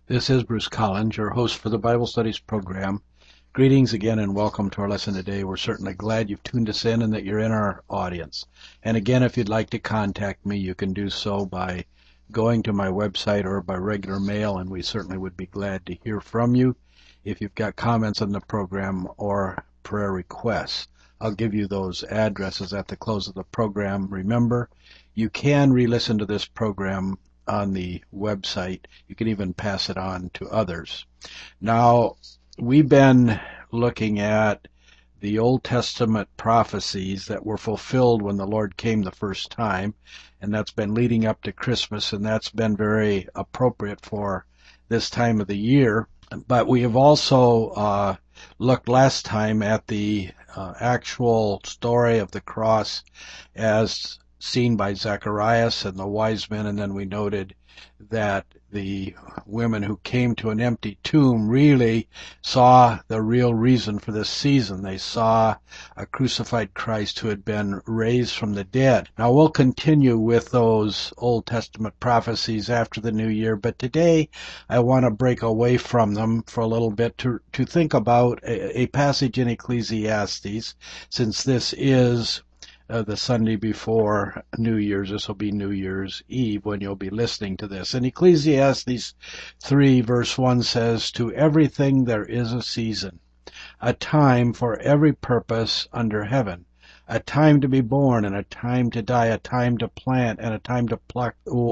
This is Bruce Collins, your host for the Bible Studies program. Greetings again and welcome to our lesson today. We're certainly glad you've tuned us in and that you're in our audience. And again, if you'd like to contact me, you can do so by going to my website or by regular mail, and we certainly would be glad to hear from you if you've got comments on the program or prayer requests. I'll give you those addresses at the close of the program. Remember, you can re-listen to this program on the website. You can even pass it on to others. Now, we've been looking at the Old Testament prophecies that were fulfilled when the Lord came the first time, and that's been leading up to Christmas, and that's been very appropriate for this time of the year. But we have also looked last time at the actual story of the cross as seen by Zacharias and the wise men, and then we noted that the women who came to an empty tomb really saw the real reason for this season. They saw a crucified Christ who had been raised from the dead. Now we'll continue with those Old Testament prophecies after the new year, but today I want to break away from them for a little bit to think about a passage in Ecclesiastes, since this is the Sunday before New Year's. This will be New Year's Eve when you'll be listening to this. And Ecclesiastes 3 verse 1 says, "To everything there is a season, a time for every purpose under heaven, a time to be born and a time to die, a time to plant and a time to pluck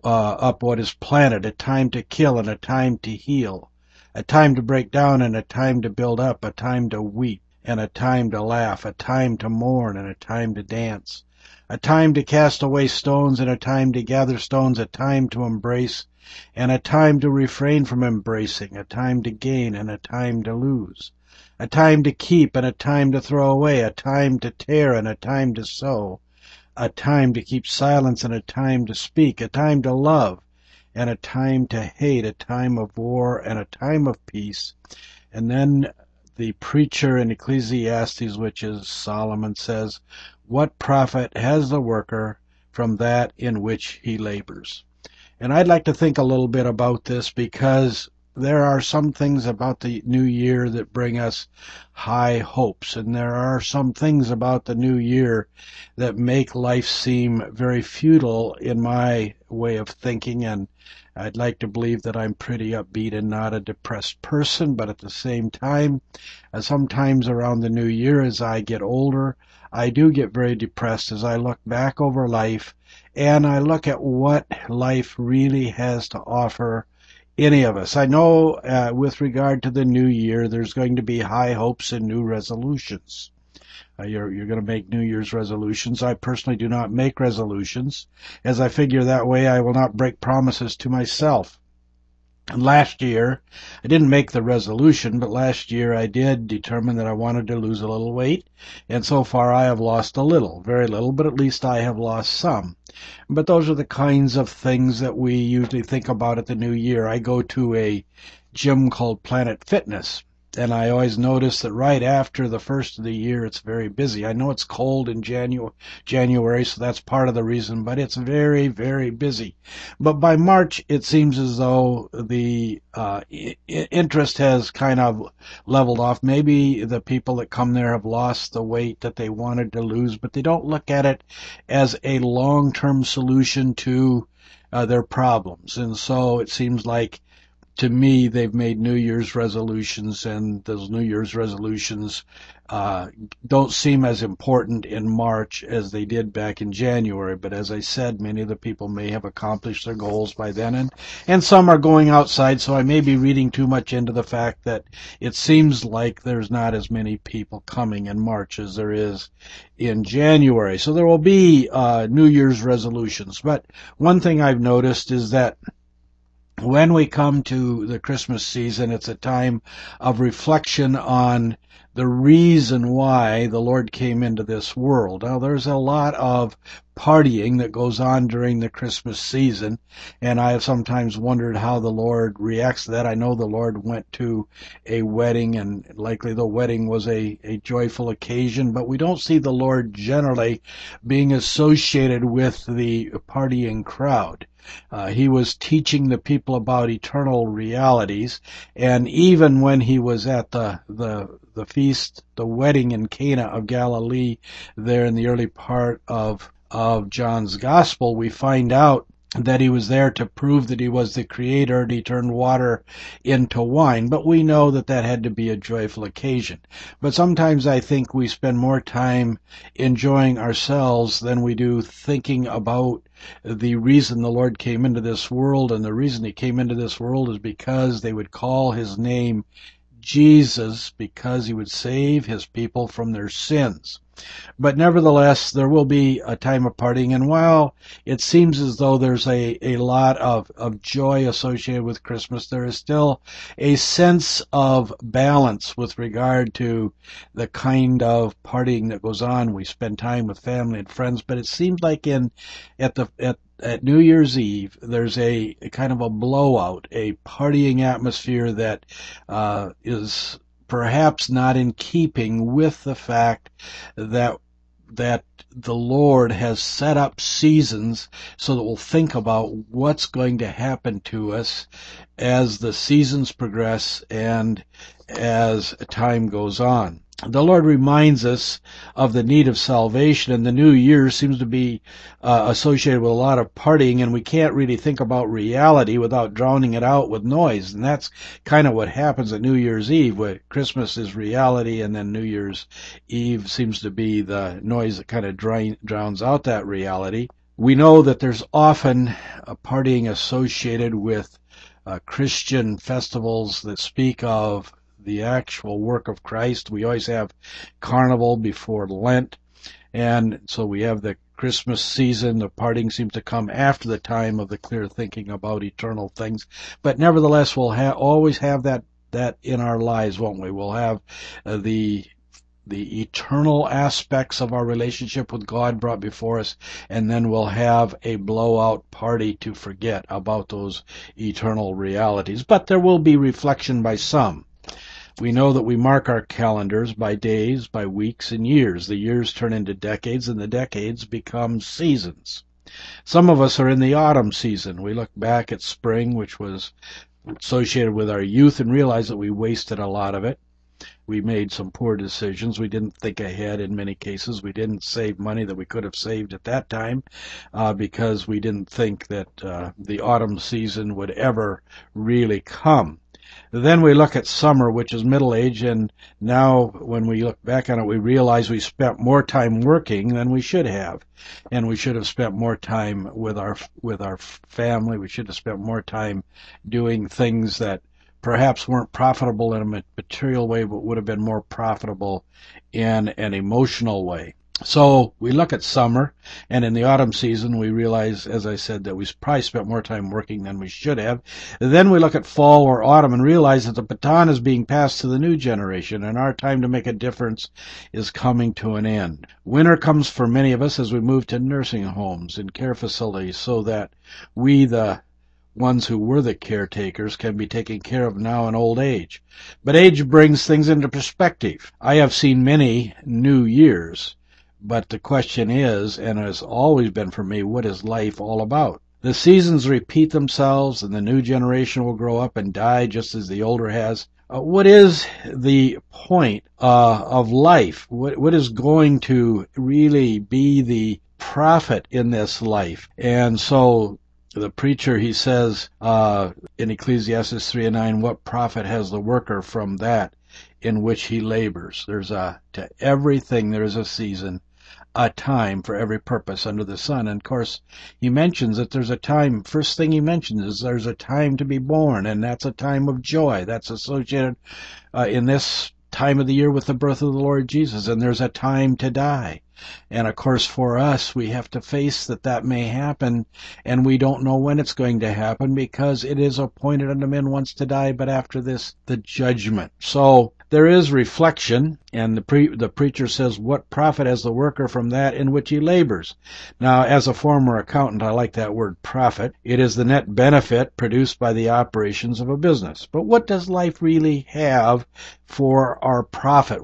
up what is planted, a time to kill and a time to heal, a time to break down and a time to build up, a time to weep and a time to laugh, a time to mourn and a time to dance, a time to cast away stones and a time to gather stones, a time to embrace and a time to refrain from embracing, a time to gain and a time to lose, a time to keep and a time to throw away, a time to tear and a time to sow, a time to keep silence and a time to speak, a time to love and a time to hate, a time of war and a time of peace." And then the preacher in Ecclesiastes, which is Solomon, says, "What profit has the worker from that in which he labors?" And I'd like to think a little bit about this, because there are some things about the new year that bring us high hopes, and there are some things about the new year that make life seem very futile in my way of thinking. And I'd like to believe that I'm pretty upbeat and not a depressed person, but at the same time, sometimes around the new year as I get older, I do get very depressed as I look back over life and I look at what life really has to offer any of us. I know with regard to the new year, there's going to be high hopes and new resolutions. You're going to make New Year's resolutions. I personally do not make resolutions, as I figure that way I will not break promises to myself. And last year, I didn't make the resolution, but last year I did determine that I wanted to lose a little weight, and so far I have lost a little, very little, but at least I have lost some. But those are the kinds of things that we usually think about at the new year. I go to a gym called Planet Fitness, and I always notice that right after the first of the year, it's very busy. I know it's cold in January, so that's part of the reason, but it's very, very busy. But by March, it seems as though the interest has kind of leveled off. Maybe the people that come there have lost the weight that they wanted to lose, but they don't look at it as a long-term solution to their problems. And so it seems like, to me, they've made New Year's resolutions, and those New Year's resolutions don't seem as important in March as they did back in January. But as I said, many of the people may have accomplished their goals by then, and some are going outside, so I may be reading too much into the fact that it seems like there's not as many people coming in March as there is in January. So there will be New Year's resolutions. But one thing I've noticed is that when we come to the Christmas season, it's a time of reflection on the reason why the Lord came into this world. Now, there's a lot of partying that goes on during the Christmas season, and I have sometimes wondered how the Lord reacts to that. I know the Lord went to a wedding, and likely the wedding was a joyful occasion, but we don't see the Lord generally being associated with the partying crowd. He was teaching the people about eternal realities, and even when he was at the feast, the wedding in Cana of Galilee, there in the early part of John's Gospel, we find out that he was there to prove that he was the creator and he turned water into wine. But we know that that had to be a joyful occasion. But sometimes I think we spend more time enjoying ourselves than we do thinking about the reason the Lord came into this world. And the reason he came into this world is because they would call his name Jesus, because he would save his people from their sins. But nevertheless, there will be a time of partying, and while it seems as though there's a lot of joy associated with Christmas, there is still a sense of balance with regard to the kind of partying that goes on. We spend time with family and friends, but it seems like at New Year's Eve, there's a kind of a blowout, a partying atmosphere that is perhaps not in keeping with the fact that the Lord has set up seasons so that we'll think about what's going to happen to us as the seasons progress and as time goes on. The Lord reminds us of the need of salvation, and the New Year seems to be associated with a lot of partying, and we can't really think about reality without drowning it out with noise. And that's kind of what happens at New Year's Eve, where Christmas is reality, and then New Year's Eve seems to be the noise that kind of drowns out that reality. We know that there's often a partying associated with Christian festivals that speak of the actual work of Christ. We always have Carnival before Lent, and so we have the Christmas season. The partying seems to come after the time of the clear thinking about eternal things. But nevertheless, we'll always have that in our lives, won't we? We'll have the eternal aspects of our relationship with God brought before us, and then we'll have a blowout party to forget about those eternal realities. But there will be reflection by some. We know that we mark our calendars by days, by weeks, and years. The years turn into decades, and the decades become seasons. Some of us are in the autumn season. We look back at spring, which was associated with our youth, and realize that we wasted a lot of it. We made some poor decisions. We didn't think ahead in many cases. We didn't save money that we could have saved at that time because we didn't think that the autumn season would ever really come. Then we look at summer, which is middle age, and now when we look back on it, we realize we spent more time working than we should have, and we should have spent more time with our family. We should have spent more time doing things that perhaps weren't profitable in a material way, but would have been more profitable in an emotional way. So we look at summer, and in the autumn season, we realize, as I said, that we probably spent more time working than we should have. Then we look at fall or autumn and realize that the baton is being passed to the new generation, and our time to make a difference is coming to an end. Winter comes for many of us as we move to nursing homes and care facilities so that we, the ones who were the caretakers, can be taken care of now in old age. But age brings things into perspective. I have seen many New Years. But the question is, and has always been for me, what is life all about? The seasons repeat themselves, and the new generation will grow up and die just as the older has. What is the point of life? What is going to really be the profit in this life? And so the preacher, he says in Ecclesiastes 3:9, what profit has the worker from that in which he labors? To everything there is a season, a time for every purpose under the sun. And of course, he mentions that there's a time, first thing he mentions is there's a time to be born, and that's a time of joy. That's associated in this time of the year with the birth of the Lord Jesus, and there's a time to die. And of course, for us, we have to face that may happen, and we don't know when it's going to happen because it is appointed unto men once to die, but after this, the judgment. So there is reflection, and the preacher says, what profit has the worker from that in which he labors? Now, as a former accountant, I like that word profit. It is the net benefit produced by the operations of a business. But what does life really have for our profit?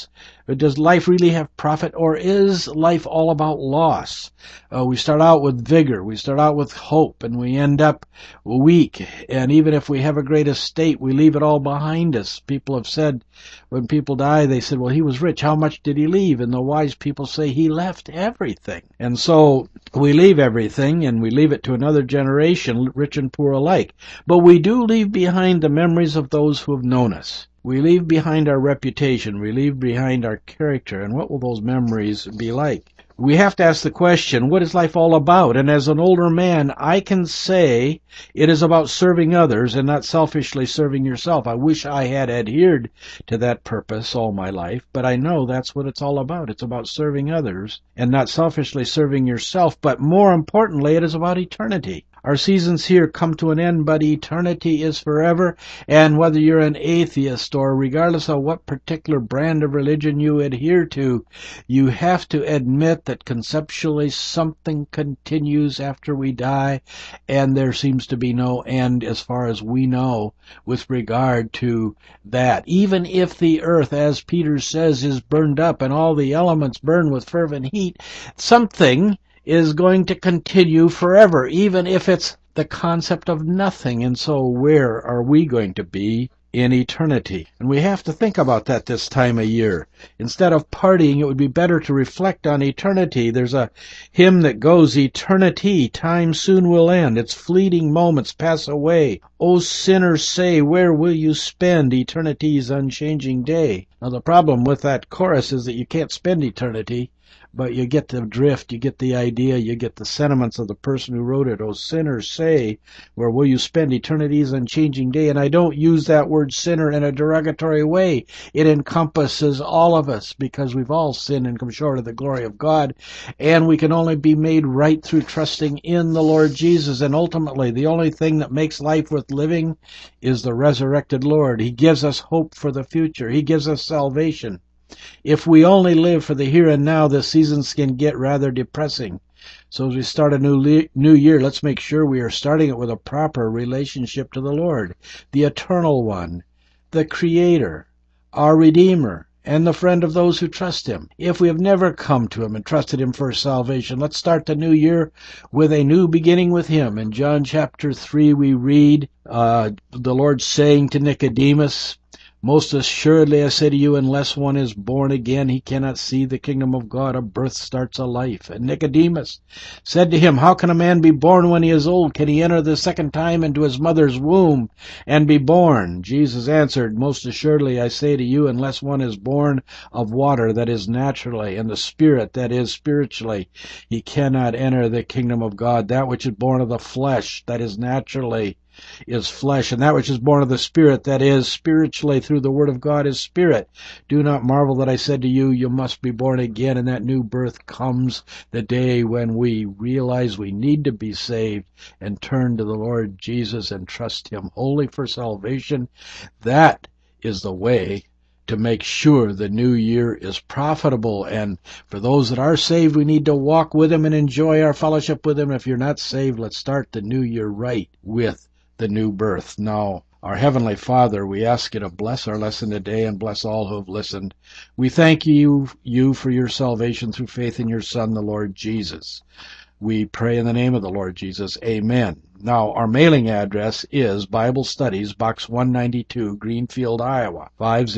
Does life really have profit, or is life all about loss? We start out with vigor, we start out with hope, and we end up weak. And even if we have a great estate, we leave it all behind us. People have said, when people die, they said, well, he was rich. How much did he leave? And the wise people say he left everything. And so we leave everything, and we leave it to another generation, rich and poor alike. But we do leave behind the memories of those who have known us. We leave behind our reputation. We leave behind our character. And what will those memories be like? We have to ask the question, what is life all about? And as an older man, I can say it is about serving others and not selfishly serving yourself. I wish I had adhered to that purpose all my life, but I know that's what it's all about. It's about serving others and not selfishly serving yourself. But more importantly, it is about eternity. Our seasons here come to an end, but eternity is forever. And whether you're an atheist or regardless of what particular brand of religion you adhere to, you have to admit that conceptually something continues after we die, and there seems to be no end as far as we know with regard to that. Even if the earth, as Peter says, is burned up and all the elements burn with fervent heat, something is going to continue forever, even if it's the concept of nothing. And so where are we going to be in eternity? And we have to think about that this time of year. Instead of partying, it would be better to reflect on eternity. There's a hymn that goes, eternity, time soon will end. Its fleeting moments pass away. O sinner, say, where will you spend eternity's unchanging day? Now the problem with that chorus is that you can't spend eternity, but you get the drift, you get the idea, you get the sentiments of the person who wrote it. O sinner, say, where will you spend eternity's unchanging day? And I don't use that word sinner in a derogatory way. It encompasses all of us, because we've all sinned and come short of the glory of God, and we can only be made right through trusting in the Lord Jesus. And ultimately, the only thing that makes life worth living is the resurrected Lord. He gives us hope for the future. He gives us salvation. If we only live for the here and now, the seasons can get rather depressing. So as we start a new year, let's make sure we are starting it with a proper relationship to the Lord, the Eternal One, the Creator, our Redeemer, and the friend of those who trust Him. If we have never come to Him and trusted Him for salvation, let's start the new year with a new beginning with Him. In John chapter 3, we read the Lord saying to Nicodemus, most assuredly I say to you, unless one is born again, he cannot see the kingdom of God. A birth starts a life. And Nicodemus said to him, how can a man be born when he is old? Can he enter the second time into his mother's womb and be born? Jesus answered, most assuredly I say to you, unless one is born of water, that is naturally, and the Spirit, that is spiritually, he cannot enter the kingdom of God. That which is born of the flesh, that is naturally, is flesh, and that which is born of the Spirit, that is spiritually through the Word of God, is spirit. Do not marvel that I said to you, you must be born again. And that new birth comes the day when we realize we need to be saved and turn to the Lord Jesus and trust Him wholly for salvation. That is the way to make sure the new year is profitable. And for those that are saved, we need to walk with Him and enjoy our fellowship with Him. If you're not saved, let's start the new year right with the new birth. Now, our Heavenly Father, we ask you to bless our lesson today and bless all who have listened. We thank you for your salvation through faith in your Son, the Lord Jesus. We pray in the name of the Lord Jesus. Amen. Now, our mailing address is Bible Studies, Box 192, Greenfield, Iowa,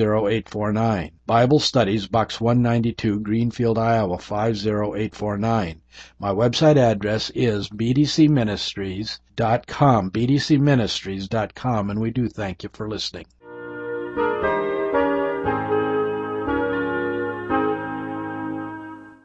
50849. Bible Studies, Box 192, Greenfield, Iowa, 50849. My website address is bdcministries.com, bdcministries.com, and we do thank you for listening.